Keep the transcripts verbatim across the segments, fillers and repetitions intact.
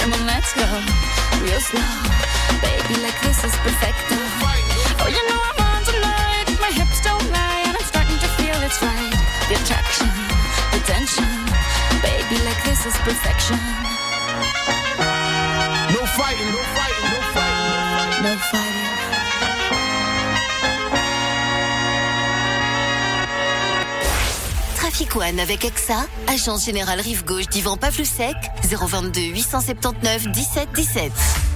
Come on, let's go, real slow. Baby, like this is perfecto. Oh, you know I'm on tonight. My hips don't lie, and I'm starting to feel it's right. The attraction, the tension. Baby, like this is perfection. No fighting, no fighting, no fighting, no fighting. Trafic One avec Exa, agence générale Rive Gauche d'Ivan Pavlousek, zéro vingt-deux huit cent soixante-dix-neuf dix-sept dix-sept.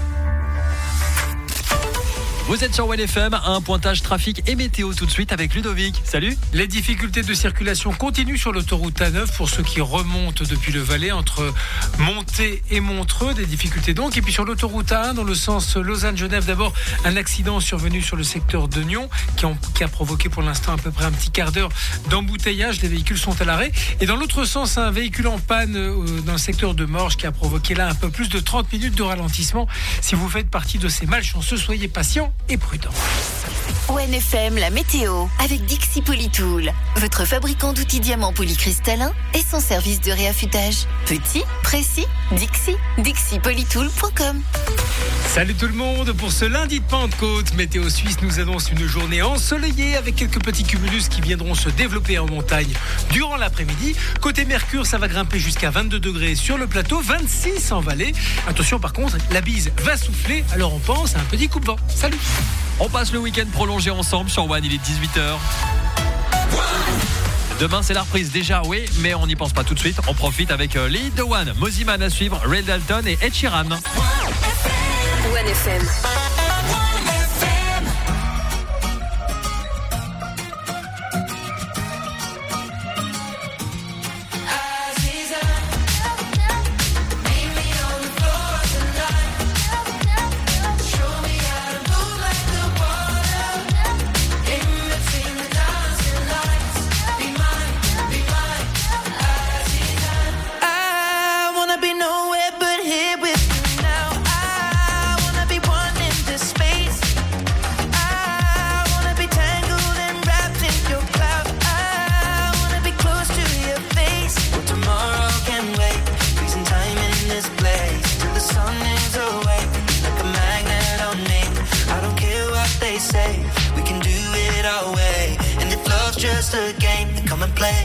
Vous êtes sur One F M, un pointage trafic et météo tout de suite avec Ludovic. Salut. Les difficultés de circulation continuent sur l'autoroute A neuf pour ceux qui remontent depuis le Valais entre Monté et Montreux. Des difficultés donc. Et puis sur l'autoroute A un dans le sens Lausanne-Genève, d'abord un accident survenu sur le secteur de Nyon qui, ont, qui a provoqué pour l'instant à peu près un petit quart d'heure d'embouteillage. Les véhicules sont à l'arrêt. Et dans l'autre sens, un véhicule en panne dans le secteur de Morges qui a provoqué là un peu plus de trente minutes de ralentissement. Si vous faites partie de ces malchanceux, soyez patients et prudent. One F M, la météo, avec Dixie Polytool, votre fabricant d'outils diamants polycristallins et son service de réaffûtage. Petit, précis, Dixie, dixie polytool point com. Salut tout le monde, pour ce lundi de Pentecôte, Météo Suisse nous annonce une journée ensoleillée avec quelques petits cumulus qui viendront se développer en montagne durant l'après-midi. Côté Mercure, ça va grimper jusqu'à vingt-deux degrés sur le plateau, vingt-six en vallée. Attention par contre, la bise va souffler, alors on pense à un petit coupe-vent. Salut. On passe le week-end prolongé ensemble sur One, il est dix-huit heures. Demain c'est la reprise déjà, oui, mais on n'y pense pas tout de suite. On profite avec euh, les hits de One, Moziman à suivre, Ray Dalton et Ed Sheeran. One F M. Just a game, then come and play.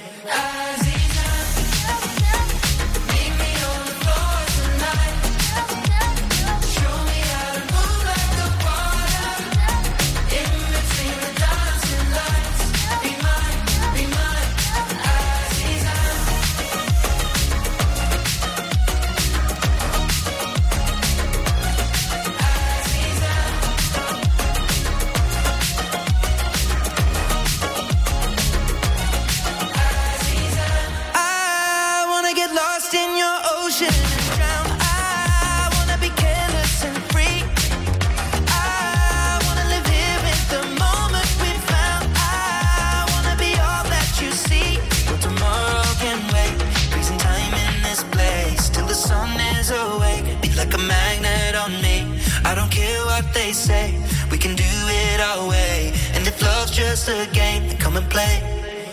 They say we can do it our way, and if love's just a game, then come and play.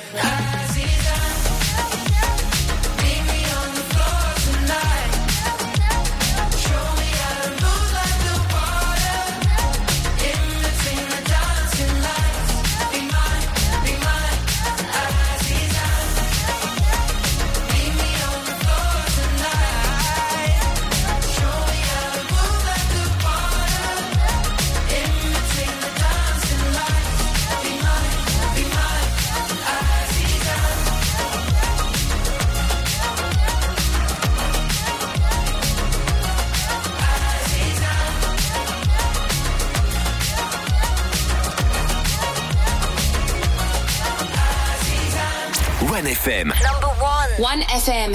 One F M. Number one. One F M.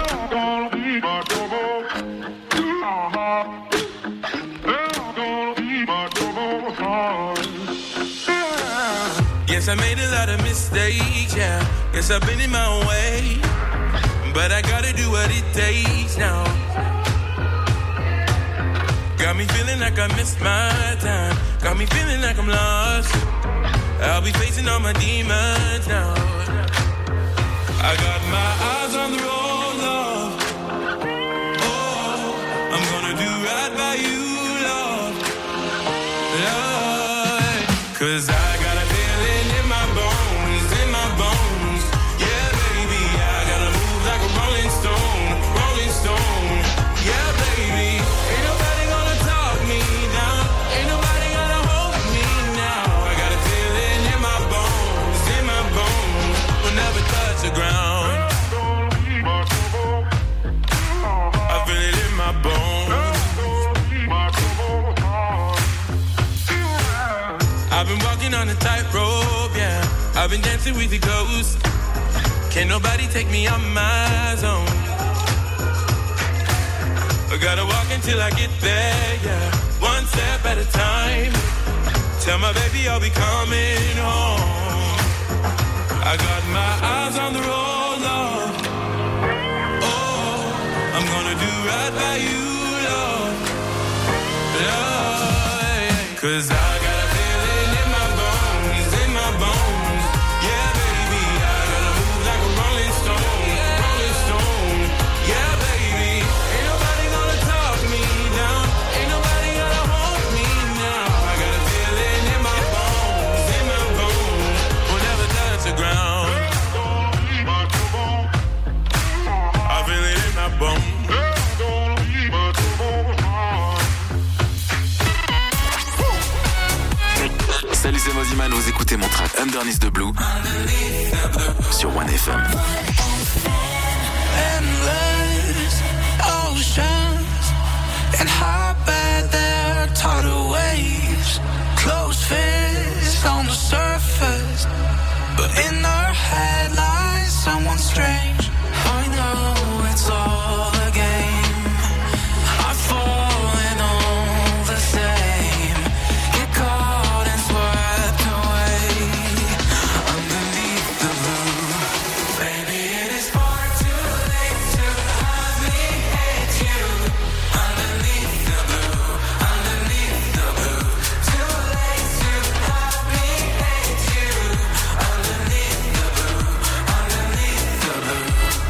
Yes, I made a lot of mistakes, yeah. Guess I've been in my own way, but I gotta do what it takes now. Got me feeling like I missed my time. Got me feeling like I'm lost. I'll be facing all my demons now. I got my eyes on the road, love. Oh, right by you, Lord. Lord. Cause I got a feeling in my bones, in my bones. Yeah, baby, I gotta move like a rolling stone, rolling stone. Yeah, baby, ain't nobody gonna talk me down, ain't nobody gonna hold me now. I got a feeling in my bones, in my bones. We'll never touch the ground. I feel it in my bones. I've been walking on a tightrope, yeah. I've been dancing with the ghost. Can't nobody take me on my zone. I gotta walk until I get there, yeah. One step at a time. Tell my baby I'll be coming home. I got my eyes on the road, Lord. Oh, I'm gonna do right by you, Lord. Lord, cause I got a feeling in my bones, in my bones. Yeah, baby, I gotta move like a rolling stone, rolling stone. Yeah, baby, ain't nobody gonna talk me down, ain't nobody gonna hold me now. I got a feeling in my bones, in my bones. We'll never touch the ground. I feel it in my bones. Salut, c'est Moziman, vous écoutez mon track Underneath the Blue sur One F M. Endless oceans and how bad they're tidal waves. Closed fists on the surface, but in our head lies someone strange. I know it's all a game. I've fallen all the same. Get caught and swept away underneath the blue. Baby, it is far too late to have me hate you. Underneath the blue, underneath the blue. Too late to have me hate you. Underneath the blue, underneath the blue.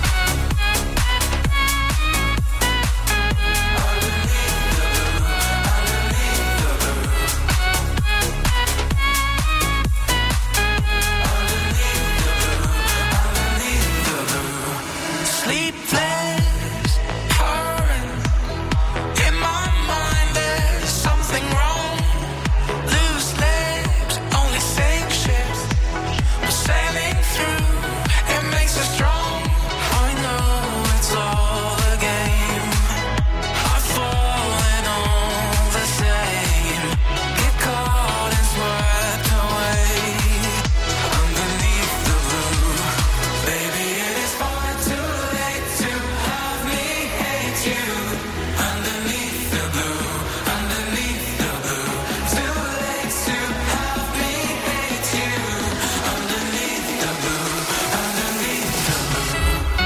Sleepless, hurting. In my mind there's something wrong. Loose lips, only sink ships. We're sailing through, it makes us strong. I know it's all a game. I've fallen all the same. Get caught and swept away underneath the blue. Baby, it is far too late to have me hate you. Underneath the blue, underneath the blue. Too late to have me hate you. Underneath the blue, underneath the blue.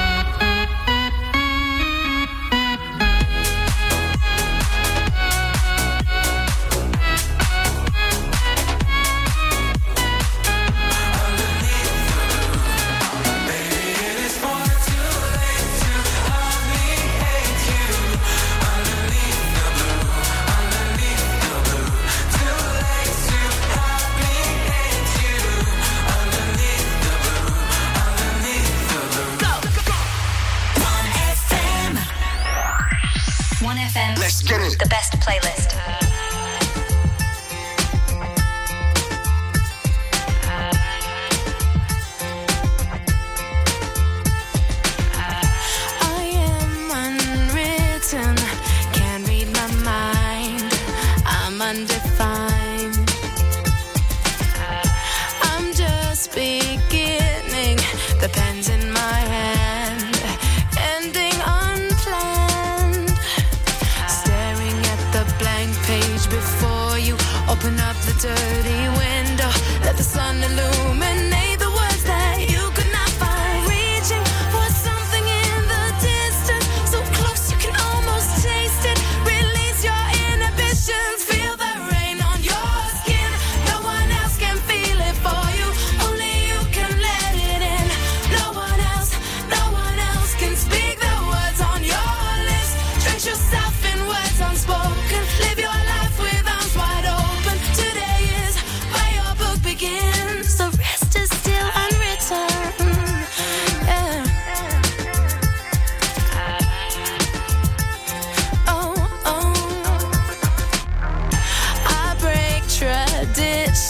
Baby, it is far too late to have me hate you. Underneath the blue, underneath the blue. Too late to have me hate you. Underneath the blue, underneath the blue. One F M. One F M. Let's get it. The best playlist. I am unwritten, can't read my mind. I'm undefined. I'm just beginning, the pen's in my hand, ending unplanned. Staring at the blank page.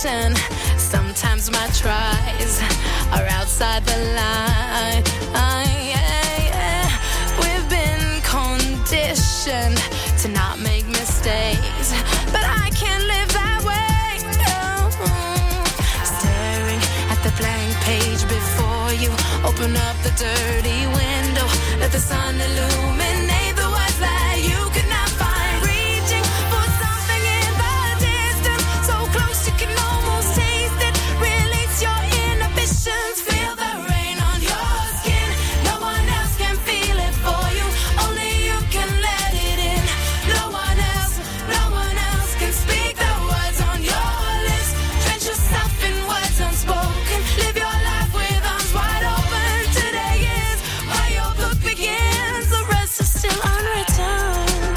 condition. Sometimes my tries are outside the line. Uh, yeah, yeah. We've been conditioned to not make mistakes, but I can't live that way. No. Staring at the blank page before you, open up the dirty window, let the sun illuminate the words that you could not find. Reaching for something in the distance, so close you can almost taste it. Release your inhibitions, feel the rain on your skin. No one else can feel it for you, only you can let it in. No one else, no one else can speak the words on your lips. Drench yourself in words unspoken, live your life with arms wide open. Today is where your book begins, the rest is still unwritten.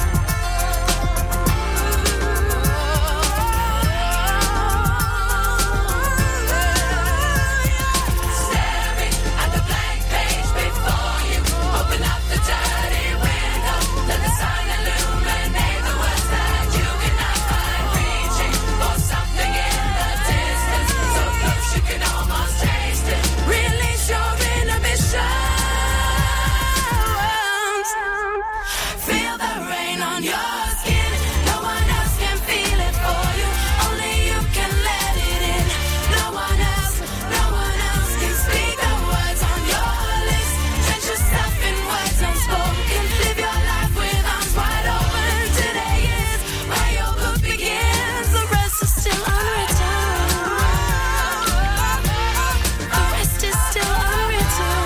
Staring at the blank page before you, open up the dirty window, let the sun illuminate the words that you cannot find. Reaching for something in the distance, so close you can almost taste it. Release your inhibitions, feel the rain on your skin. No one else can feel it for you, only you can let it in. No one else, no one else can speak the words on your lips. Drench yourself in words unspoken, live your life with arms wide open. Today is where your book begins, the rest is still unwritten. The rest is still unwritten.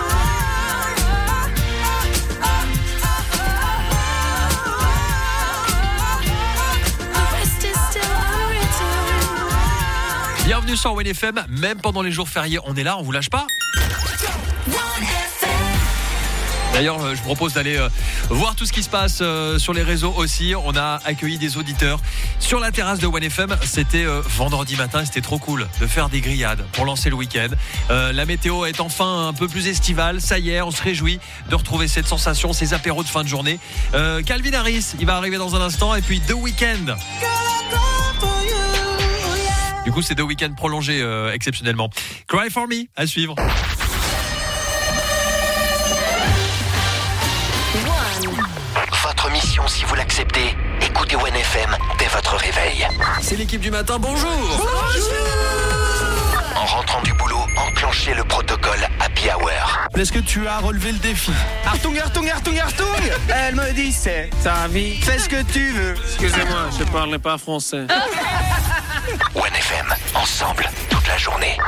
The rest is still unwritten. Bienvenue sur One F M, même pendant les jours fériés, on est là, on vous lâche pas. D'ailleurs, euh, je vous propose d'aller euh, voir tout ce qui se passe euh, sur les réseaux aussi. On a accueilli des auditeurs sur la terrasse de One F M. C'était euh, vendredi matin, c'était trop cool de faire des grillades pour lancer le week-end. Euh, la météo est enfin un peu plus estivale. Ça y est, on se réjouit de retrouver cette sensation, ces apéros de fin de journée. Euh, Calvin Harris, il va arriver dans un instant. Et puis The Weeknd. Du coup, c'est The Weeknd prolongé euh, exceptionnellement. Cry for Me, à suivre. Votre mission, si vous l'acceptez, écoutez One F M dès votre réveil. C'est l'équipe du matin, bonjour. En rentrant du boulot, enclenchez le protocole Happy Hour. Est-ce que tu as relevé le défi? Artung, Artung, Artung, Artung. Elle me dit c'est ta vie, fais ce que tu veux. Excusez-moi, je parle pas français. One F M, ensemble, toute la journée.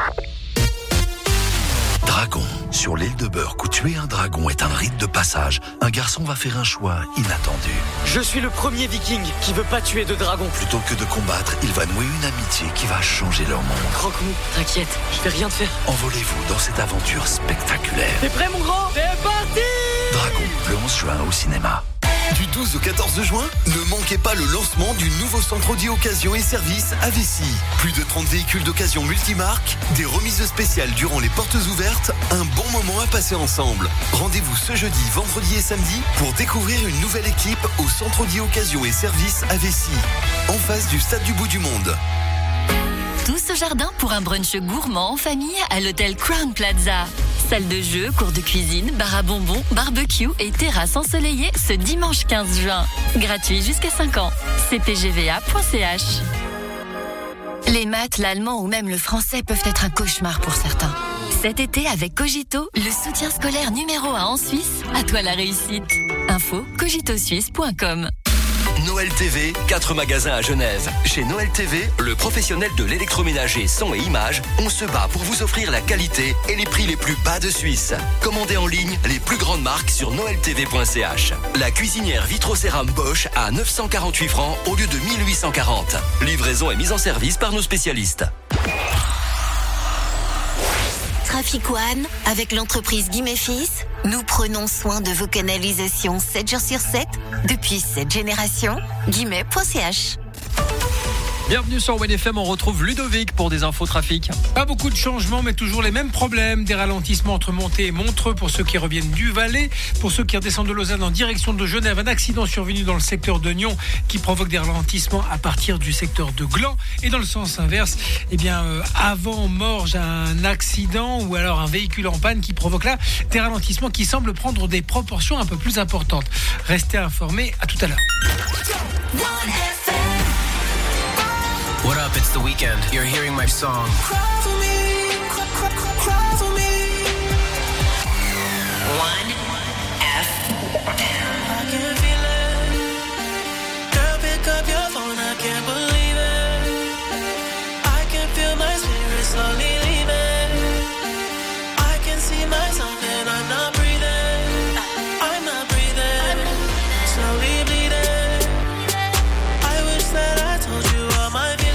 Dragon. Sur l'île de Burke, où tuer un dragon est un rite de passage, un garçon va faire un choix inattendu. Je suis le premier viking qui veut pas tuer de dragon. Plutôt que de combattre, il va nouer une amitié qui va changer leur monde. Croque-mou, t'inquiète, je vais rien te faire. Envolez-vous dans cette aventure spectaculaire. T'es prêt mon grand? C'est parti! Dragon, le onze juin au cinéma. Du douze au quatorze juin, ne manquez pas le lancement du nouveau centre Audi Occasion et Service à Vécy. Plus de trente véhicules d'occasion multimarques, des remises spéciales durant les portes ouvertes, un bon moment à passer ensemble. Rendez-vous ce jeudi, vendredi et samedi pour découvrir une nouvelle équipe au centre Audi Occasion et Service à Vécy, en face du stade du Bout du Monde. Tous au jardin pour un brunch gourmand en famille à l'hôtel Crown Plaza. Salle de jeu, cours de cuisine, bar à bonbons, barbecue et terrasse ensoleillée ce dimanche quinze juin. Gratuit jusqu'à cinq ans. c p g v a point c h. Les maths, l'allemand ou même le français peuvent être un cauchemar pour certains. Cet été, avec Cogito, le soutien scolaire numéro un en Suisse, à toi la réussite. Info cogito suisse point com. Noël T V, quatre magasins à Genève. Chez Noël T V, le professionnel de l'électroménager son et images, on se bat pour vous offrir la qualité et les prix les plus bas de Suisse. Commandez en ligne les plus grandes marques sur noël t v point c h. La cuisinière Vitrocéram Bosch à neuf cent quarante-huit francs au lieu de mille huit cent quarante. Livraison et mise en service par nos spécialistes. Trafic One, avec l'entreprise Guimé Fils, nous prenons soin de vos canalisations sept jours sur sept depuis sept générations. Guimé point c h. Bienvenue sur One F M, on retrouve Ludovic pour des infos trafic. Pas beaucoup de changements, mais toujours les mêmes problèmes. Des ralentissements entre Monté et Montreux pour ceux qui reviennent du Valais. Pour ceux qui redescendent de Lausanne en direction de Genève, un accident survenu dans le secteur de Nyon qui provoque des ralentissements à partir du secteur de Gland. Et dans le sens inverse, eh bien, euh, avant Morges, un accident ou alors un véhicule en panne qui provoque là des ralentissements qui semblent prendre des proportions un peu plus importantes. Restez informés, à tout à l'heure. What up, it's The Weeknd. You're hearing my song. Cry for me, cry, cry, cry, cry for me. One F I can feel it. Girl, pick up your phone, I can't believe it. I can feel my spirit slowly leaving. I can see myself and I'm not breathing. I'm not breathing. Slowly bleeding. I wish that I told you all my feelings.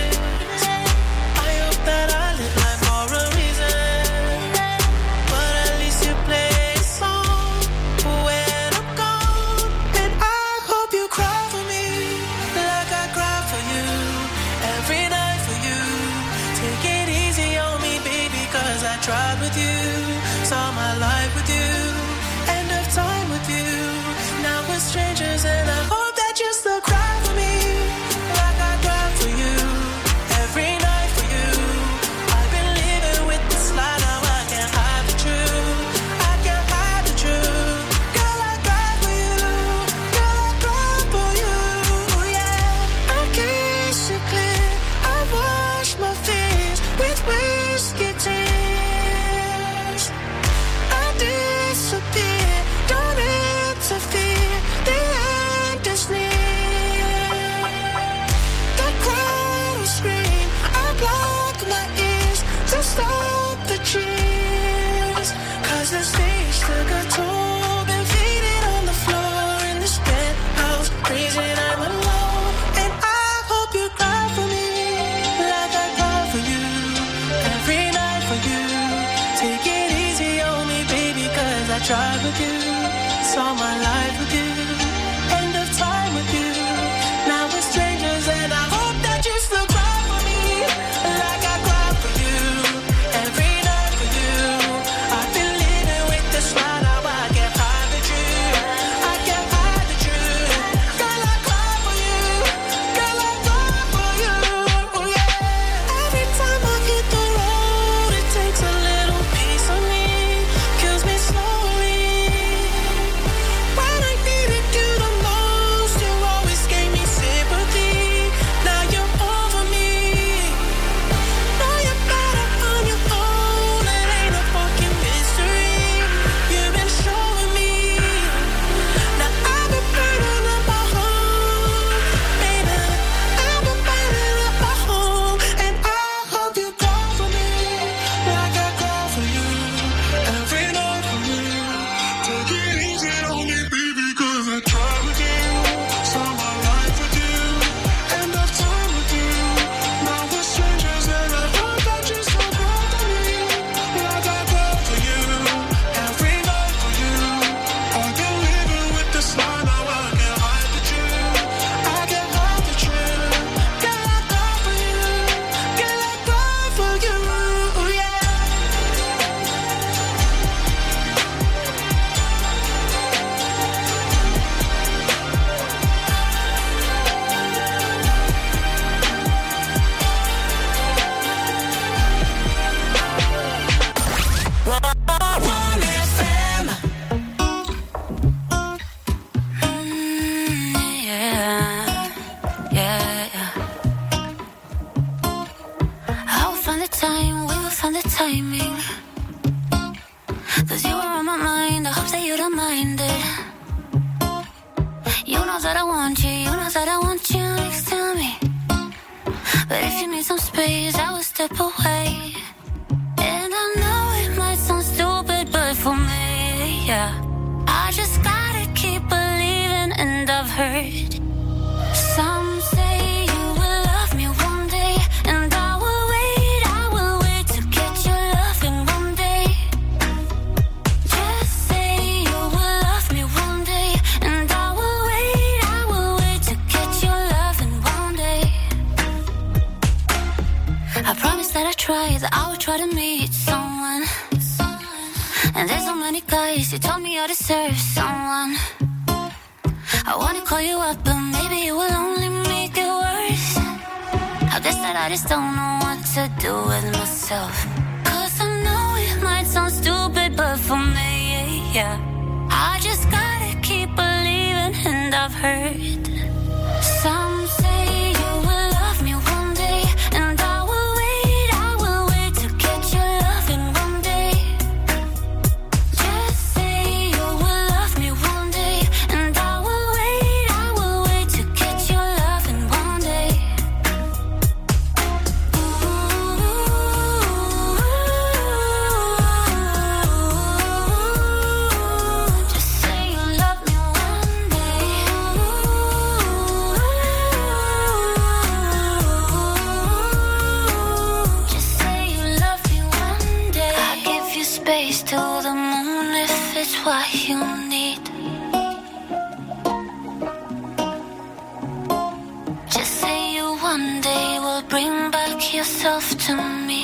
That I live life for a reason, but at least you play a song when I'm gone. And I hope you cry for me like I cry for you every night for you. Take it easy on me, baby, cause I tried with you, saw my life with you, end of time with you. Now we're strangers and I hope that you still cry for me like I cry for you every night. Stop the cheers, cause the stage took a toll. Been faded on the floor in this penthouse, crazy and I'm alone. And I hope you cry for me like I cry for you every night for you. Take it easy on me, baby, cause I tried with you, saw my life with you, end of time with you. Now we're strangers and I hope that you still cry for me like I cry for you. Some say you will love me one day, and I will wait, I will wait to get your loving one day. Just say you will love me one day, and I will wait, I will wait to get your loving one day. try, that I would try to meet someone. And there's so many guys who told me I deserve someone. I wanna call you up, but maybe it will only make it worse. I guess that I just don't know what to do with myself. Cause I know it might sound stupid, but for me, yeah, I just gotta keep believing. And I've heard some say you will love me one day, and I will wait, I will wait to get your loving one day. Just say you will love me one day, and I will wait, I will wait to get your loving one day. Just say you love me one day. Just say you love me one day. I give you space to the moon if it's what you need. Just say you one day will bring back yourself to me.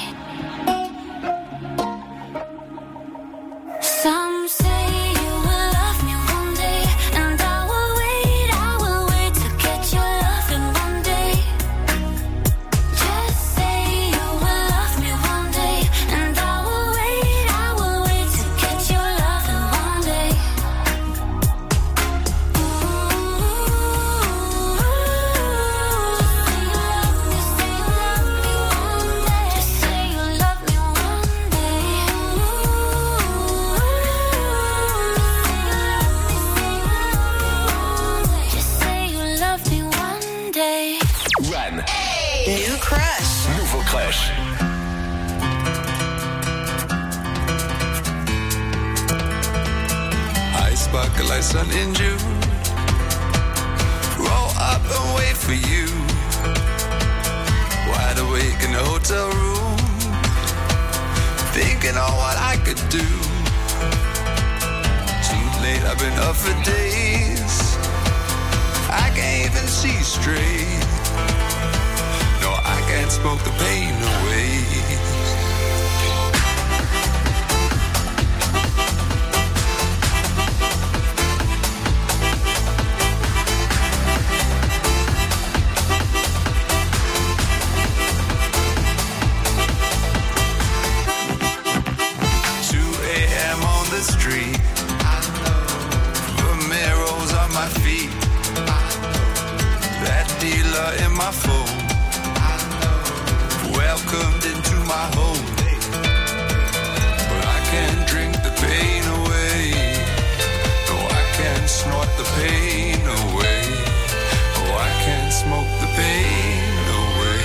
Some say you will love me one day, and I will wait, I will wait to get your loving one day. Just say you will love me one day, and I will wait, I will wait to get your loving one day. Just say you love me one day. Just say you love me one day. One. New crush. Nouveau crush. I sparkle like sun in June. Roll up and wait for you. Wide awake in the hotel room, thinking on what I could do. Too late, I've been up for days. I can't even see straight. No, I can't smoke the pain away. two a.m. on the street. Romero's on my feet. That dealer in my phone. Welcomed into my home. But I can't drink the pain away. No, I can't snort the pain away. Oh, I can't smoke the pain away.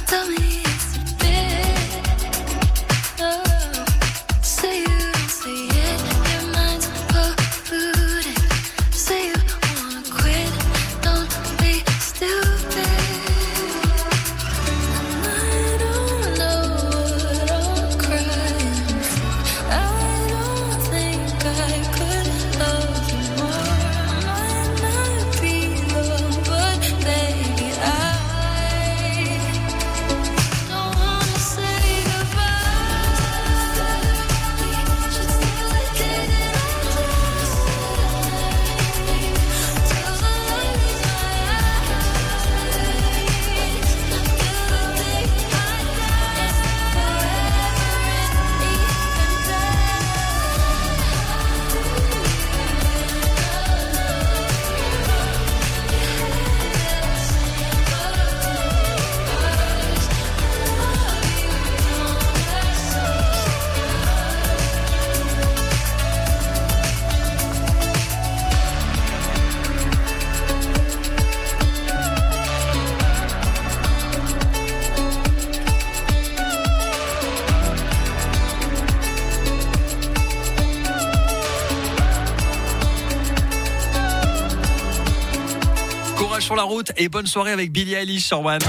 Tell me it's a bit. Oh, say you don't see it. Your mind's polluted. Say you wanna quit. Don't be stupid. I don't know what I'm crying for. I don't think I could love you more. Might not be love, but baby, I don't wanna say goodbye. Just feel like it is. Till the light in my eyes. Till the day I die. Forever Courage sur la route et bonne soirée avec Billie Eilish sur One.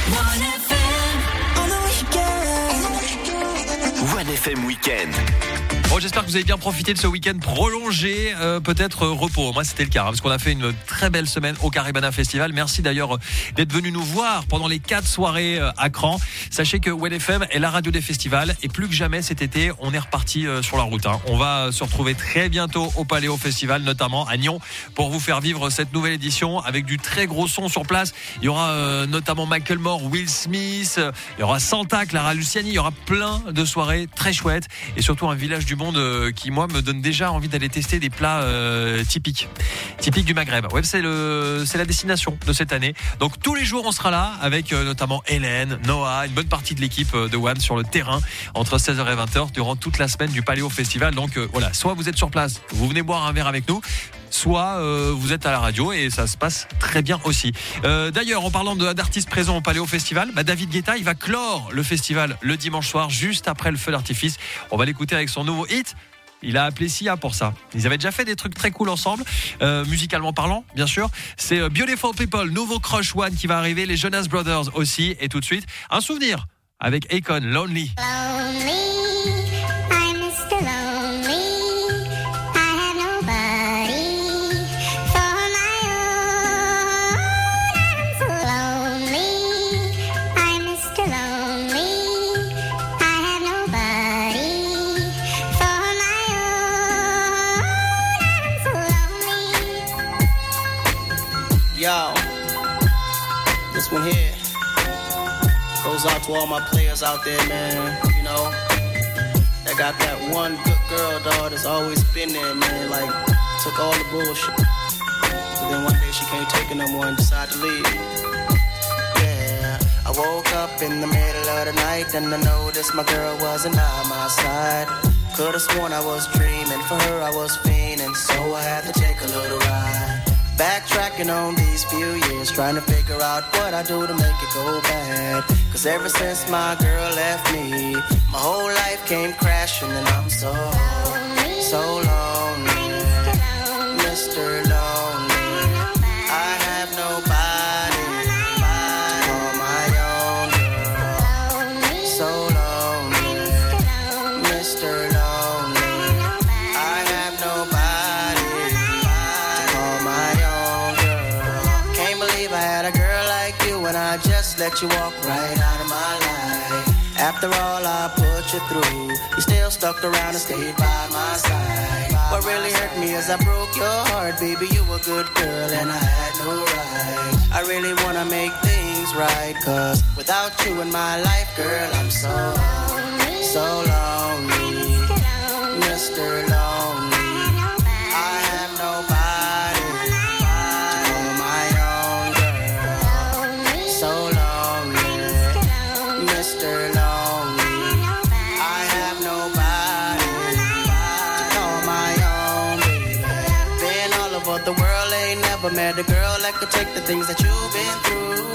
One F M Weekend. Bon, j'espère que vous avez bien profité de ce week-end prolongé, euh, peut-être euh, repos. Moi, c'était le cas, hein, parce qu'on a fait une très belle semaine au Caribana Festival. Merci d'ailleurs euh, d'être venu nous voir pendant les quatre soirées euh, à Cran. Sachez que One F M est la radio des festivals et plus que jamais cet été, on est reparti euh, sur la route. Hein. On va se retrouver très bientôt au Paléo Festival, notamment à Nyon, pour vous faire vivre cette nouvelle édition avec du très gros son sur place. Il y aura euh, notamment Michael Moore, Will Smith, euh, il y aura Santa, Clara Luciani, il y aura plein de soirées très chouettes et surtout un village du monde qui moi me donne déjà envie d'aller tester des plats euh, typiques typiques du Maghreb. Ouais, c'est le c'est la destination de cette année. Donc tous les jours on sera là avec euh, notamment Hélène, Noah, une bonne partie de l'équipe de One sur le terrain entre seize heures et vingt heures durant toute la semaine du Paléo Festival. Donc euh, voilà, soit vous êtes sur place, vous venez boire un verre avec nous, soit euh, vous êtes à la radio et ça se passe très bien aussi. Euh, d'ailleurs, en parlant de, d'artistes présents au Paléo Festival, bah David Guetta, il va clore le festival le dimanche soir, juste après le feu d'artifice. On va l'écouter avec son nouveau hit. Il a appelé Sia pour ça. Ils avaient déjà fait des trucs très cool ensemble, euh, musicalement parlant, bien sûr. C'est euh, Beautiful People, nouveau Crush One qui va arriver, les Jonas Brothers aussi. Et tout de suite, un souvenir avec Akon, Lonely. Lonely, I'm Mister Lonely. I have nobody for my own. I'm so lonely. I'm Mister Lonely. I have nobody for my own. I'm so lonely. Yo, this one here goes out to all my players out there, man. You know, that got that one good girl, dog, that's always been there, man. Like, took all the bullshit. But then one day she can't take it no more and decided to leave. Yeah, I woke up in the middle of the night and I noticed my girl wasn't by my side. Could've sworn I was dreaming, for her I was fiending, so I had to take a little ride. Backtracking on these few years, trying to figure out what I do to make it go bad. Cause ever since my girl left me, my whole life came crashing and I'm so, so lonely. Mister Lonely, I have nobody to call my own girl. So lonely, Mister Lonely, I have nobody to call my own girl. Can't believe I had a girl like you and I just let you walk right out of my life. After all I put you through, you still stuck around and stayed by my side. What really hurt me is I broke your heart, baby, you were a good girl and I had no right. I really wanna make things right, cause without you in my life, girl, I'm so, so lonely. Mister Lonely, I have nobody to call my own girl. So lonely, Mister Lonely, I have nobody to call my own baby. Been all over the world, ain't never met a girl that could take the things that you've been through.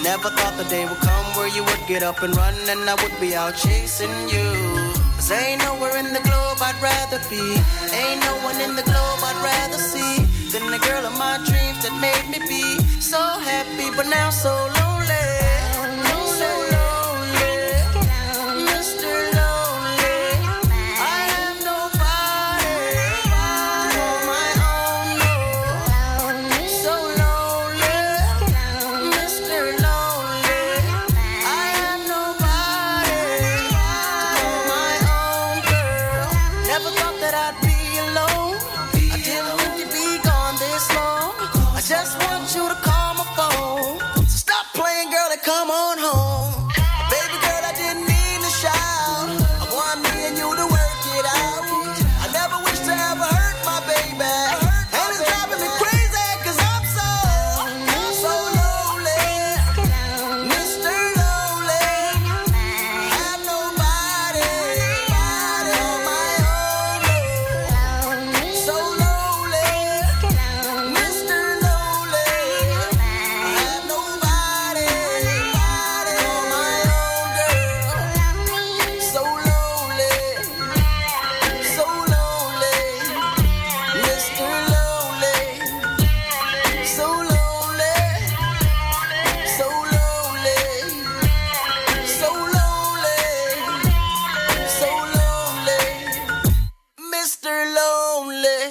Never thought the day would come where you would get up and run and I would be out chasing you. Cause ain't nowhere in the globe I'd rather be. Ain't no one in the globe I'd rather see than the girl of my dreams that made me be so happy but now so lonely. So lonely, Mister Lonely. I have nobody to call my own, no. So lonely, Mister Lonely. I have nobody to call my own, girl. Never thought that I'd be alone. I didn't think you'd be gone this long. I just want you to call my phone. So stop playing, girl, and come on home. Baby girl, I didn't mean to shout. I want me and you to work it out. I never wish to ever hurt my baby. And it's driving me crazy, cause I'm so, so lonely. Mister Lonely. Have nobody on my own. So lonely. Mister Lonely. Have nobody on my own, girl. So lonely. So lonely. Mister Lonely. So lonely. So lonely. So lonely. So lonely. Mister Lonely.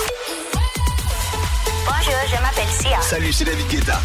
Bonjour, je m'appelle Sia. Salut, c'est David Guetta.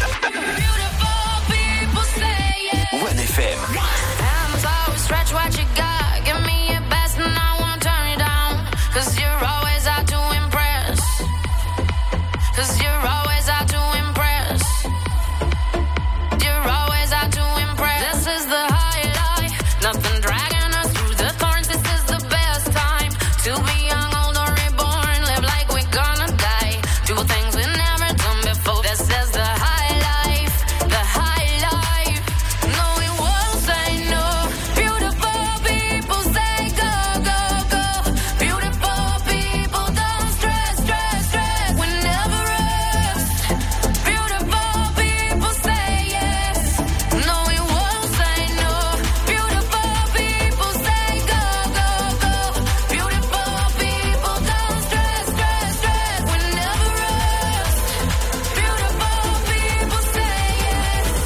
One F M. Hands out, stretch what you got. Give me your best and I won't turn it down. Cause you're always out to impress. Cause you're always out to impress. You're always out to impress. This is the high life. Nothing dragging us through the thorns. This is the best time to be young, old, or reborn. Live like we're gonna die. Do things we never done before. This is the high life. The high life. No, we won't say no. Beautiful people say go, go, go. Beautiful people don't stress, stress, stress. We never rest. Beautiful people say yes. No, we won't say no. Beautiful people say go, go, go. Beautiful people don't stress, stress, stress. We never rest. Beautiful people say yes.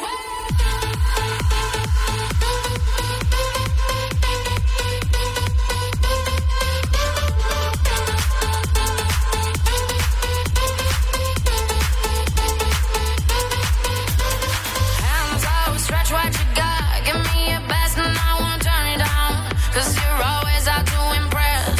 Hands out, stretch what you got. Give me your best and I won't turn it down. Cause you're always out to impress.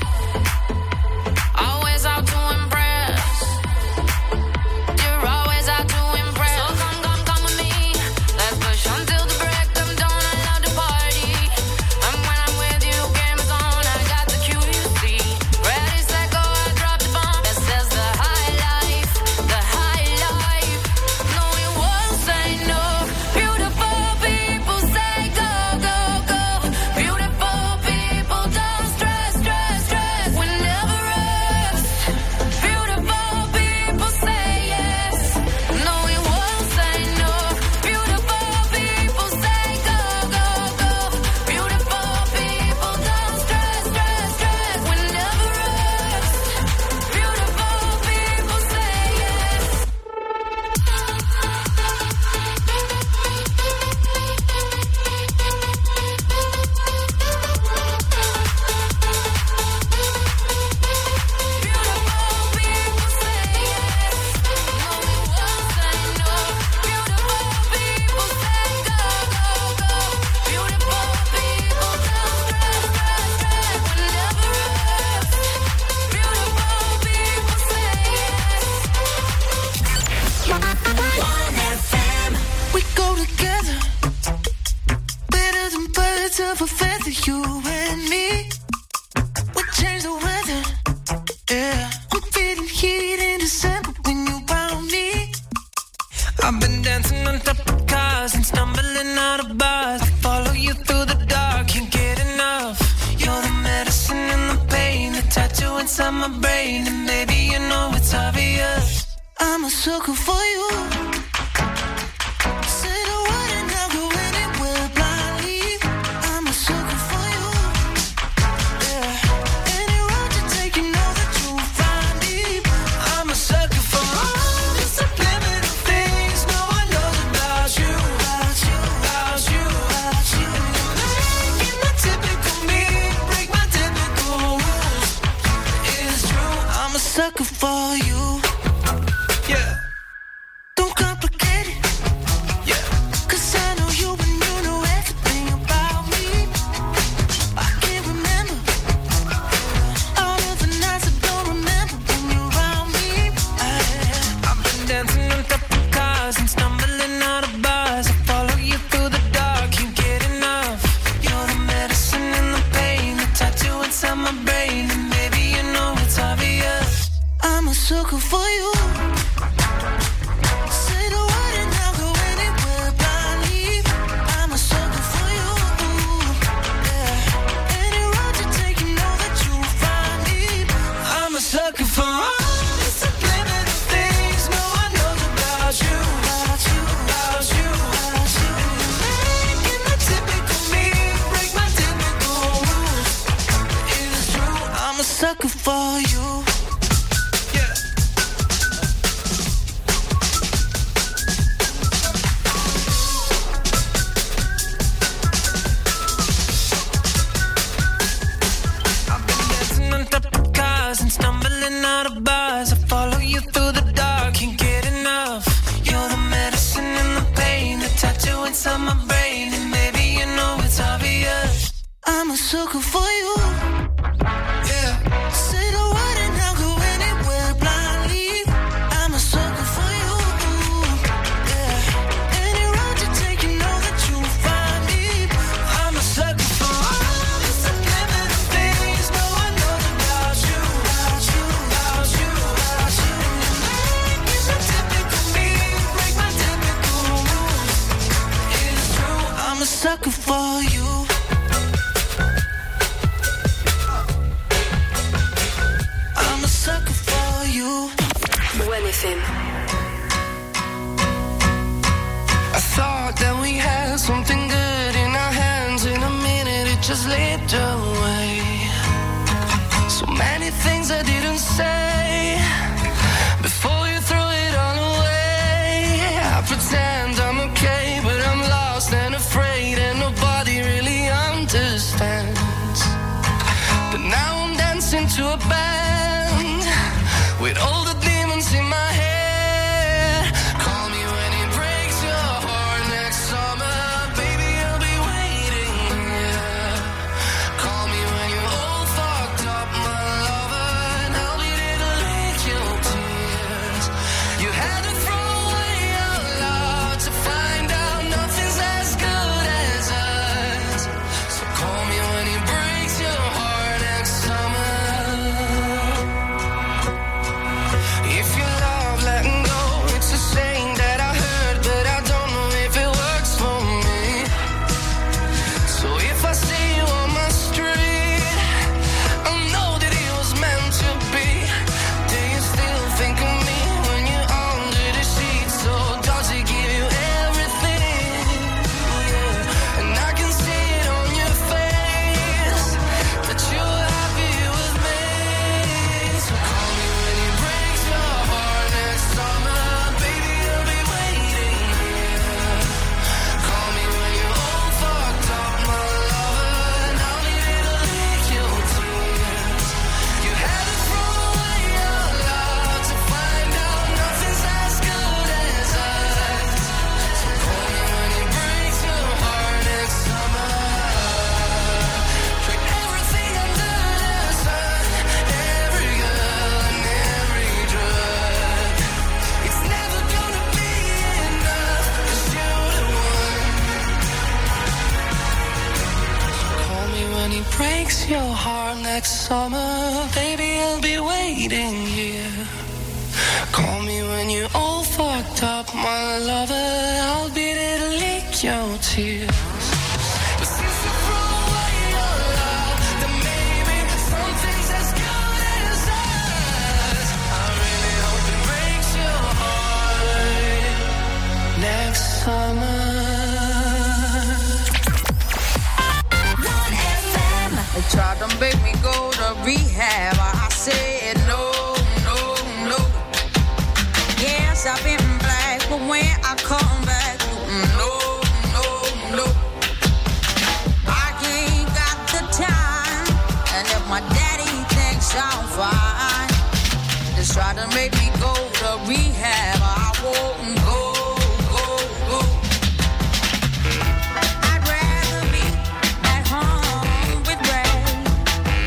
Always out to impress. You're always out to impress. So come, come, come with me. Let's push until the break of dawn. I love to party. And when I'm with you, game is on. I got the cue, you see. Ready, set, go, I drop the bomb. This is the high life. The high life. No, we won't say no. Beautiful people say go, go, go. Beautiful people don't stress, stress, stress. We never rest. Beautiful people say yes. No, we won't say no. Beautiful people say go, go, go. Beautiful people don't stress, stress, stress. We never rest. Beautiful people say yes. We go together, better than birds of a feather, you and me. We change the weather, yeah. I'm feeling heat in December when you found me. I've been dancing on top of cars and stumbling out of bars. Follow you through the dark, can't get enough. You're the medicine and the pain, the tattoo inside my brain. And baby, you know it's obvious. I'm a sucker for you. Say sucker for you. And stumbling out of bars, I follow you through the dark, can't get enough. You're the medicine and the pain, the tattoo inside my brain, and maybe you know it's obvious. I'm a sucker for you. Yeah. Say the word and I'll go anywhere blindly. I'm a sucker for you. Yeah. Any road you take, you know that you'll find me. I'm a sucker for all the subliminal things no one knows about you. I'm a sucker for you. I'm a sucker for you. one F M. I thought that we had something good in our hands. In a minute it just slipped away. So many things I didn't say before you threw it all away. I pretend I'm okay, but I'm lost and afraid, and nobody really understands. But now I'm dancing to a band with all the demons in my head. Call me when it breaks your heart next summer, baby, I'll be waiting, yeah. Call me when you're all fucked up, my lover, and I'll be there to lick your tears. You had to throw away your love to find out nothing's as good as us. So call me when it breaks your heart next summer. If you love letting go, it's a saying that I heard, but I don't know if it works for me. So if I see you on my street, I know that it was meant to be. Do you still think of me when you're under the sheets? So does it give you everything? Yeah. And I can see it on your face that you're happy with me. So call me when it breaks your heart next summer, baby, I'll be waiting here. Call me when you're all fucked up, my lover, and I'll be there to lick your tears. You had to throw away your love to find out nothing's as good as us. So call me when it breaks your heart next summer. Trick everything under the sun, every girl and every drug. It's never gonna be enough, 'cause you're the one. Call me when he breaks your heart next summer, baby, I'll be waiting here. Call me when you're all fucked up, my lover, I'll be there to lick your tears. But since you threw away your love, then maybe something's as good as us. I really hope it breaks your heart next summer. They tried to make me go to rehab. I said no, no, no. Yes, I've been black, but when I come back, no, no, no. I ain't got the time, and if my daddy thinks I'm fine, just try to make me go to rehab. I won't go, go, go. I'd rather be at home with Ray.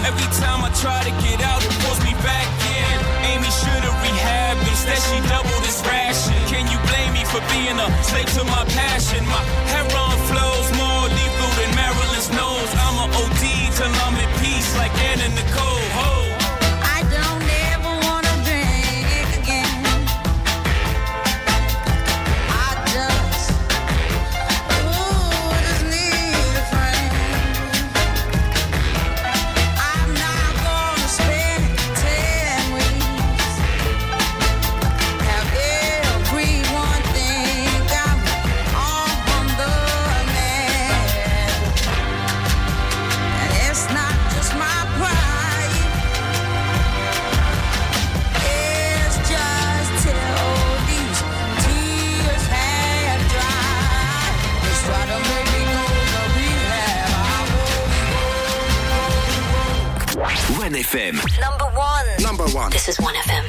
Every time I try to get out, it pulls me back in. Amy should've rehabbed, instead she doubled his ration. Can you blame me for being a slave to my passion? My heroin flows more lethal than Marilyn's nose. I'm a O D till I'm in peace like Anna Nicole. Ho. I don't ever wanna drink again. I just, ooh, just need a friend. I'm not gonna spend ten weeks. Have everyone think I'm on the man. And it's not just my pride. It's just till these tears have dried. They try to make me go to rehab. I one F M. Number one. Number one. This is one F M.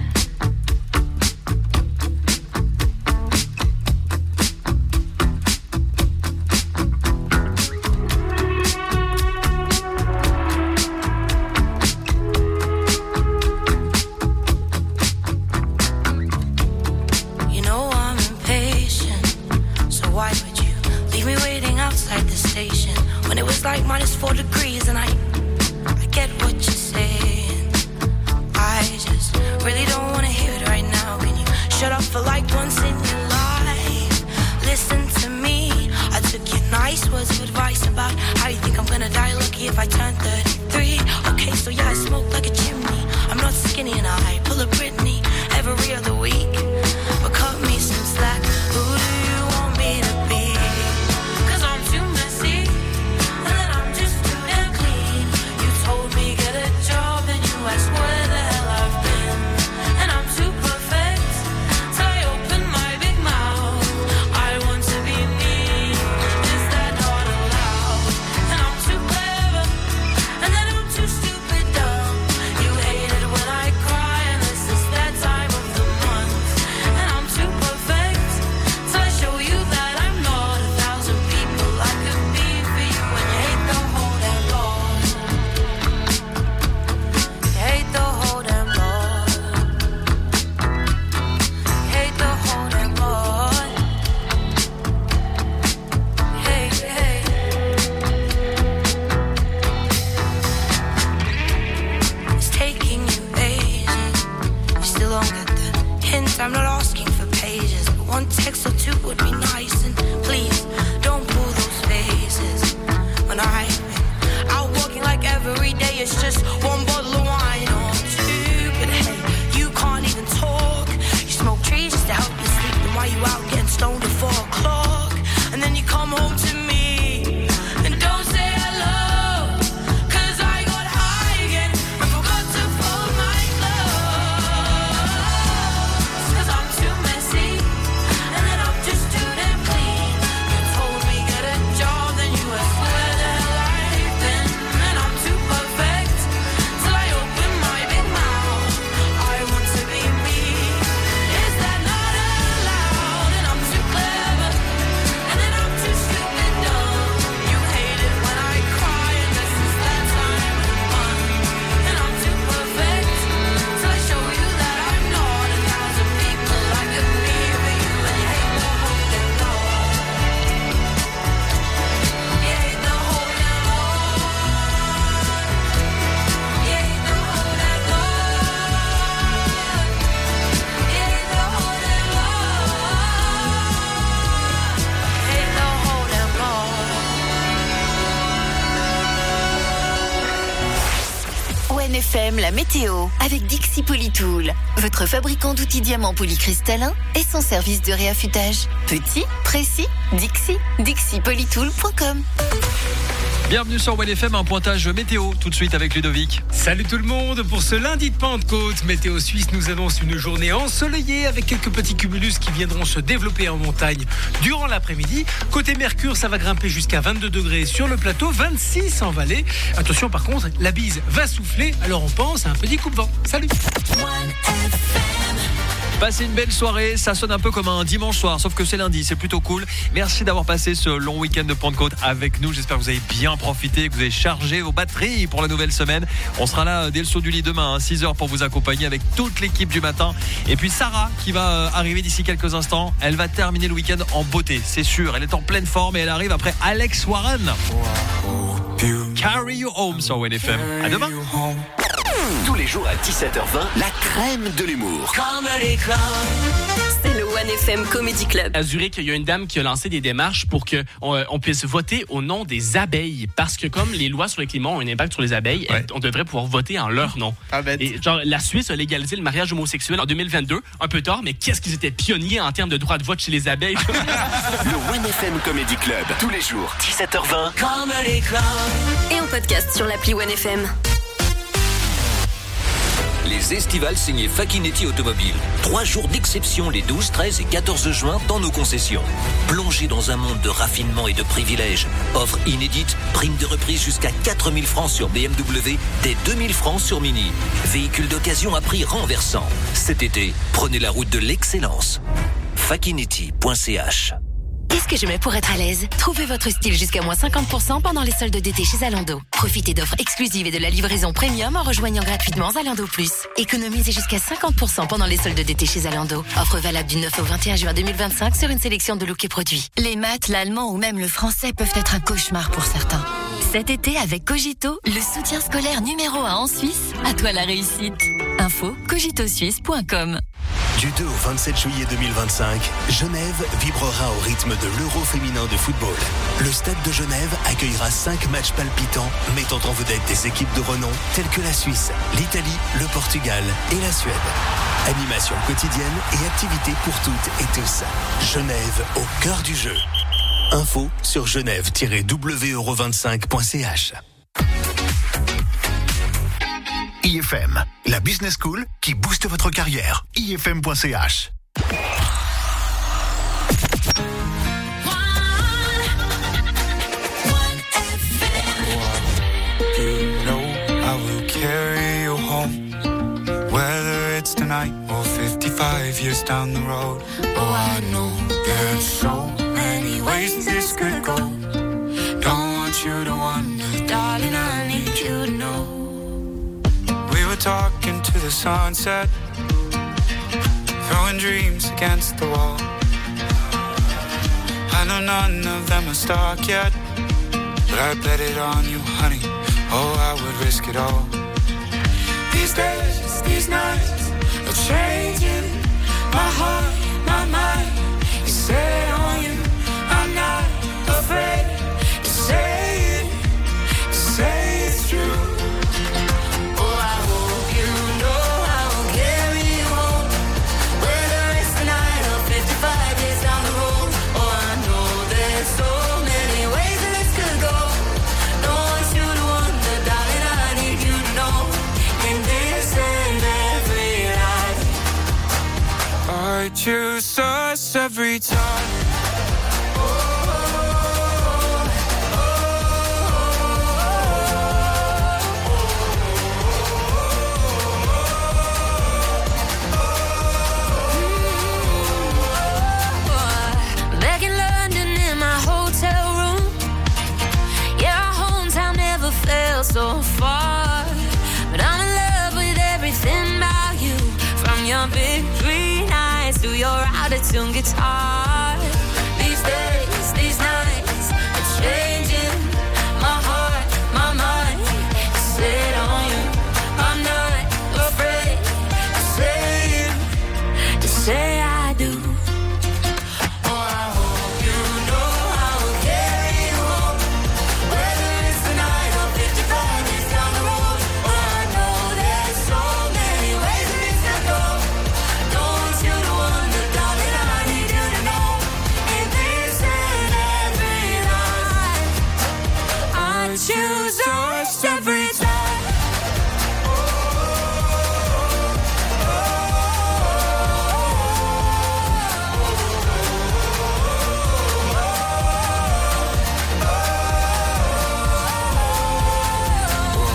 You know I'm impatient, so why would you leave me waiting outside the station when it was like minus four degrees and I, I get what you're saying. I just really don't want to hear it right now. Can you shut up for like once in your life? Listen to me. I took your nice words of advice about how you think I'm gonna die lucky if I turn thirty-three. Okay, so yeah, I smoke like a chimney. I'm not skinny and I pull a Britney every other week. But cut me some slack. Who do you want me to be? 'Cause I'm too messy, and then I'm just too damn clean. You told me get a job, and you asked where the hell I've been. And I'm too perfect, so I open my big mouth. I want to be me, is that not allowed? And I'm too clever, and then I'm too stupid dumb. You hate it when I cry, and this is that time of the month. And I'm too perfect, so I show you that I'm not a thousand people I could be for you. And you hate the whole damn lot. You hate the whole damn lot. You hate the whole damn lot. Hey, hey. It's taking you ages. You still don't get the hint. I'm not asking for pages, but one text or two would be nice. And please don't pull those faces when I'm out walking like every day. It's just one bottle of wine or two. But hey, you can't even talk. You smoke trees just to help you sleep. And why you out getting stoned at four o'clock? And then you come home to me and don't say hello. 'Cause I got high again and forgot to fold my clothes. 'Cause I'm too messy, and then I'm just too damn clean. You told me get a job, then you asked where the hell I've been. And I'm too perfect, till I open my big mouth. I want to be me, is that not allowed? And I'm too clever, and then I'm too stupid dumb. You hate it when I cry, and this is that time of the month. And I'm too perfect, till I show you that I'm not a thousand people I could be for you. And you hate the whole damn lot. You hate the whole damn lot. You hate the whole damn lot. You hate the whole damn lot. You hate the whole damn lot. O N F M, la météo, avec Dixie Polytool, votre fabricant d'outils diamants polycristallins et son service de réaffûtage. Petit, précis, Dixie, dixie polytool point com. Bienvenue sur one F M, un pointage météo tout de suite avec Ludovic. Salut tout le monde, pour ce lundi de Pentecôte, Météo Suisse nous annonce une journée ensoleillée avec quelques petits cumulus qui viendront se développer en montagne durant l'après-midi. Côté Mercure, ça va grimper jusqu'à vingt-deux degrés sur le plateau, vingt-six en vallée. Attention par contre, la bise va souffler, alors on pense à un petit coup de vent. Salut. Passez une belle soirée, ça sonne un peu comme un dimanche soir, sauf que c'est lundi, c'est plutôt cool. Merci d'avoir passé ce long week-end de Pentecôte avec nous. J'espère que vous avez bien profité, que vous avez chargé vos batteries pour la nouvelle semaine. On sera là dès le saut du lit demain, hein, six heures pour vous accompagner avec toute l'équipe du matin. Et puis Sarah qui va arriver d'ici quelques instants, elle va terminer le week-end en beauté, c'est sûr. Elle est en pleine forme et elle arrive après Alex Warren. Carry You Home sur W N F M. À demain. Tous les jours à dix-sept heures vingt, la crème de l'humour. C'est le One F M Comedy Club. À Zurich, il y a une dame qui a lancé des démarches pour qu'on on puisse voter au nom des abeilles. Parce que comme les lois sur le climat ont un impact sur les abeilles, ouais. on devrait pouvoir voter en leur nom. Ah, bête. Et genre, la Suisse a légalisé le mariage homosexuel en deux mille vingt-deux, un peu tard, mais qu'est-ce qu'ils étaient pionniers en termes de droit de vote chez les abeilles. Le One F M Comedy Club, tous les jours, dix-sept heures vingt. Comedy Club. Et en podcast sur l'appli One F M. Les estivales signées Facchinetti Automobile. Trois jours d'exception les douze, treize et quatorze juin dans nos concessions. Plongez dans un monde de raffinement et de privilèges. Offre inédite, prime de reprise jusqu'à quatre mille francs sur B M W, dès deux mille francs sur Mini. Véhicule d'occasion à prix renversant. Cet été, prenez la route de l'excellence. Facchinetti point C H. Qu'est-ce que je mets pour être à l'aise? Trouvez votre style jusqu'à moins cinquante pour cent pendant les soldes d'été chez Zalando. Profitez d'offres exclusives et de la livraison premium en rejoignant gratuitement Zalando Plus. Économisez jusqu'à cinquante pour cent pendant les soldes d'été chez Zalando. Offre valable du neuf au vingt et un juin deux mille vingt-cinq sur une sélection de looks et produits. Les maths, l'allemand ou même le français peuvent être un cauchemar pour certains. Cet été, avec Cogito, le soutien scolaire numéro un en Suisse, à toi la réussite. Info cogito suisse point com. Du deux au vingt-sept juillet deux mille vingt-cinq, Genève vibrera au rythme de l'Euro féminin de football. Le Stade de Genève accueillera cinq matchs palpitants mettant en vedette des équipes de renom telles que la Suisse, l'Italie, le Portugal et la Suède. Animation quotidienne et activités pour toutes et tous. Genève au cœur du jeu. Info sur genève tiret w euro vingt-cinq point c h. I F M, la business school qui booste votre carrière. I F M point C H. You know I will carry you home, whether it's tonight or fifty-five years down the road. Oh, I know there's so many ways this could go. Don't want you to wonder, darling, I need you to know. We were talking to the sunset, throwing dreams against the wall. I know none of them are stuck yet, but I bet it on you, honey. Oh, I would risk it all. These days, these nights are changing. My heart, my mind is set on you. I'm not afraid to say it, to say it's true. I choose us every time. Back in London in my hotel room, yeah, our hometown never felt so far. But I'm in love with everything about you, from your big green eyes to your out-of-tune guitar. These days, these nights are changing. My heart, my mind is set on you. I'm not afraid to say it, to say I do. Choose us every time.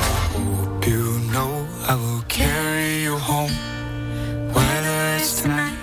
Hope you know I will carry you home, whether it's tonight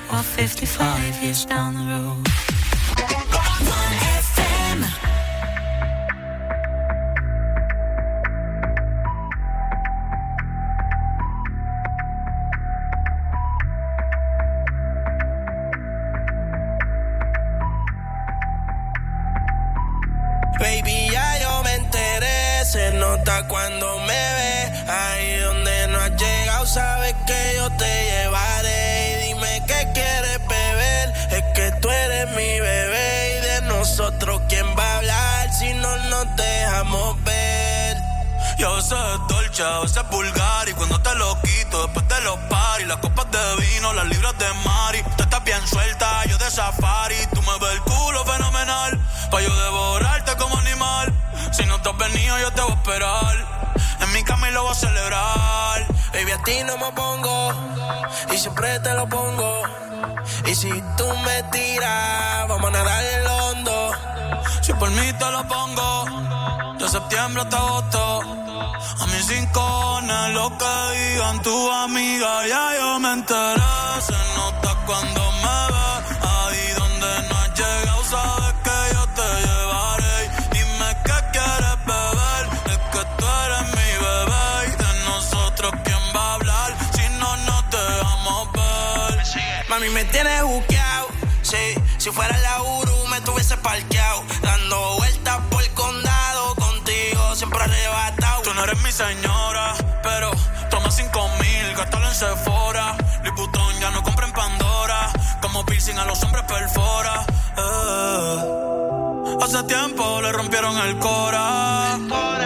gusta cuando me ves. Ahí donde no has llegado, sabes que yo te llevaré. Y dime qué quieres beber. Es que tú eres mi bebé. Y de nosotros, ¿quién va a hablar si no nos dejamos ver? Y a veces es dolce, a veces es vulgar. Y cuando te lo quito, después de los paris, las copas de vino, las libras de Mari. Tú estás bien suelta, yo de safari. Tú me ves el culo fenomenal, pa' yo devorarte como animal. Si no te has venido, yo te voy a esperar. En mi cama y lo voy a celebrar. Baby, a ti no me pongo, y siempre te lo pongo. Y si tú me tiras, vamos a nadar en el hondo. Si por mí te lo pongo, de septiembre hasta agosto. A mis cincones, lo que digan tu amiga, ya yo me enteré. Se nota cuando me ves, ahí donde no has llegado, sabes que yo te llevaré. Dime qué quieres beber, es que tú eres mi bebé. Y de nosotros, ¿quién va a hablar si no nos dejamos ver? Mami, me tienes buqueado, sí. Si fuera la Uru, me tuviese parqueado, dando vueltas por el condado, contigo siempre arrebatado. Tú no eres mi señora, pero toma cinco mil, gástalo en Sephora. Louis Vuitton ya no compra en Pandora, como piercing a los hombres perfora. Eh. Hace tiempo le rompieron el cora.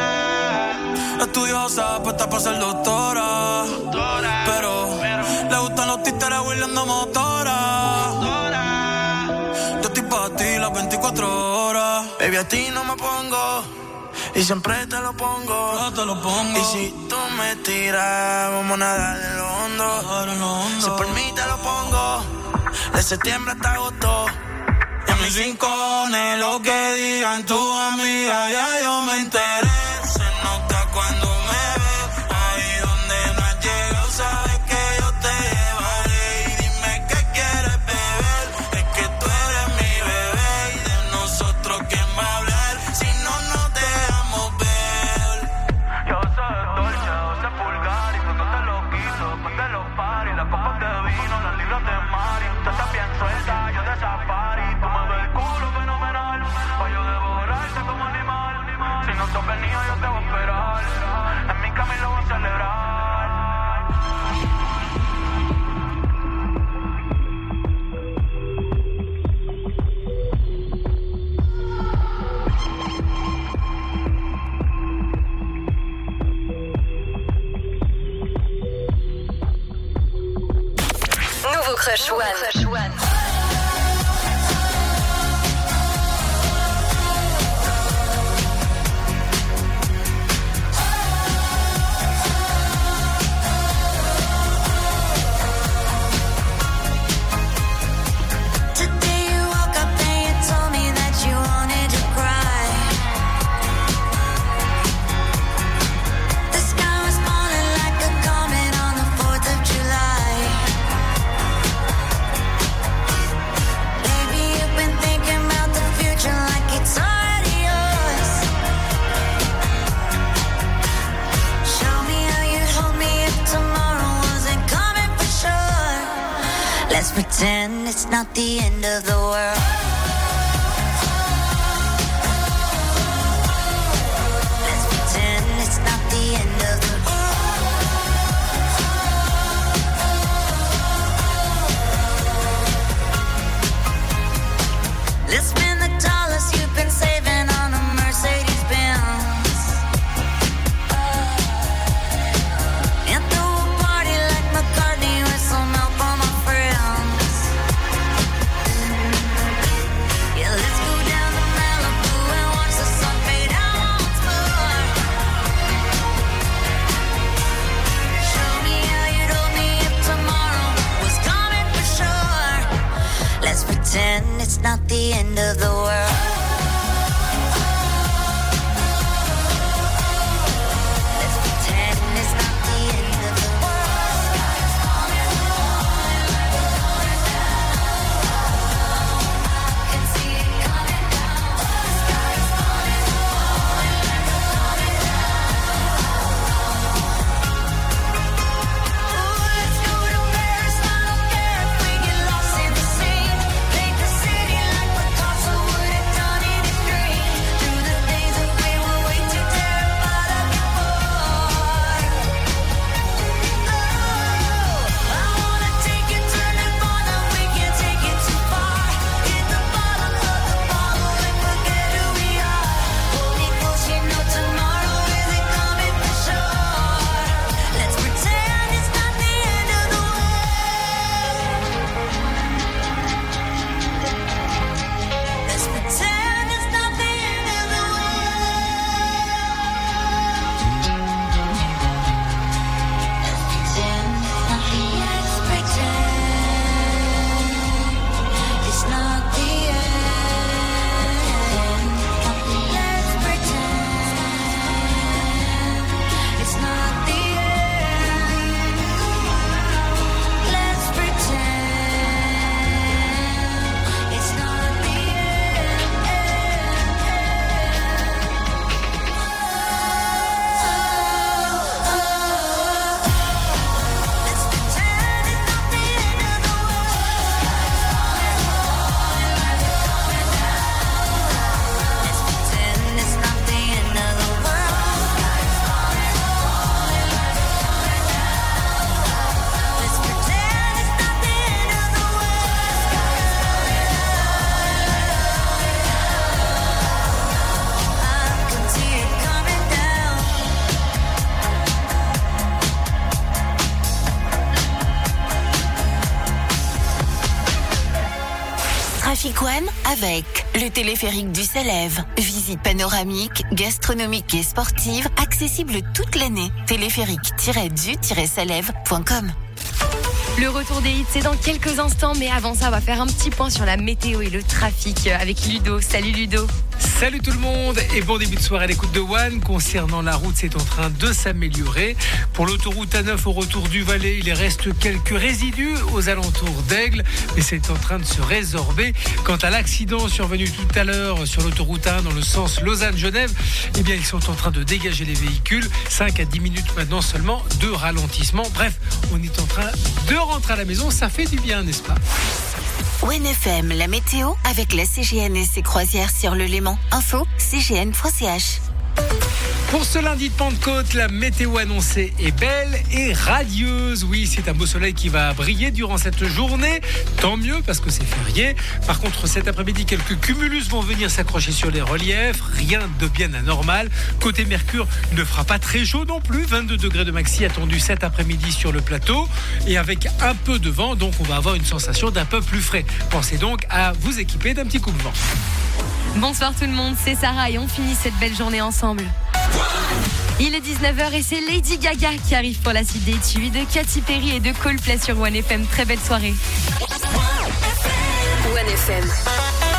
Estudiosa, puesta para ser doctora, pero le gustan los títeres huirleando motora. Yo estoy pa' ti las veinticuatro horas. Baby, a ti no me pongo, y siempre te lo pongo. Yo te lo pongo. Y si tú me tiras, vamos a nadar en lo hondo. Si por mí te lo pongo, de septiembre hasta agosto. Y a mis rincones, lo que digan tu amiga, ya yo me enteré. Se nota cuando me ves, ahí donde no has llegado, sabes que yo te llevaré. Y dime qué quieres beber, es que tú eres mi bebé. Y de nosotros, ¿quién va a hablar si no nos dejamos ver? Yo soy dolce, yo soy vulgar. Y cuando te lo quito, después de los paris, las copas de vino, las libras de Mari. Tú estás bien suelta, yo de safari. Tú me ves el culo fenomenal, pa' yo devorarte como animal. Si no te has venido, yo te voy a esperar. En mi cama y lo voy a celebrar. Nouveau Crush One. Let's pretend it's not the end of the world. Let's pretend it's not the end of the world. Let's spend the dollars you've been saving on a Mercedes Benz. And throw a party like McCartney with some help on my friends. One avec le téléphérique du Salève. Visite panoramique, gastronomique et sportive, accessible toute l'année. téléphérique tiret du tiret salève point com. Le retour des hits, c'est dans quelques instants, mais avant ça, on va faire un petit point sur la météo et le trafic avec Ludo. Salut Ludo. Salut tout le monde et bon début de soirée à l'écoute de One. Concernant la route, c'est en train de s'améliorer. Pour l'autoroute A neuf au retour du Valais, il reste quelques résidus aux alentours d'Aigle, mais c'est en train de se résorber. Quant à l'accident survenu tout à l'heure sur l'autoroute A un dans le sens Lausanne-Genève, eh bien ils sont en train de dégager les véhicules. cinq à dix minutes maintenant seulement de ralentissement. Bref, on est en train de rentrer à la maison, ça fait du bien, n'est-ce pas? One F M, la météo avec la C G N et ses croisières sur le Léman. Info c g n point c h. Pour ce lundi de Pentecôte, la météo annoncée est belle et radieuse. Oui, c'est un beau soleil qui va briller durant cette journée. Tant mieux parce que c'est férié. Par contre, cet après-midi, quelques cumulus vont venir s'accrocher sur les reliefs. Rien de bien anormal. Côté Mercure, il ne fera pas très chaud non plus. vingt-deux degrés de maxi attendu cet après-midi sur le plateau. Et avec un peu de vent, donc on va avoir une sensation d'un peu plus frais. Pensez donc à vous équiper d'un petit coupe-vent. Bonsoir tout le monde, c'est Sarah et on finit cette belle journée ensemble. Il est dix-neuf heures et c'est Lady Gaga qui arrive pour la suite des tubes de Katy Perry et de Coldplay sur One F M. Très belle soirée. One F M.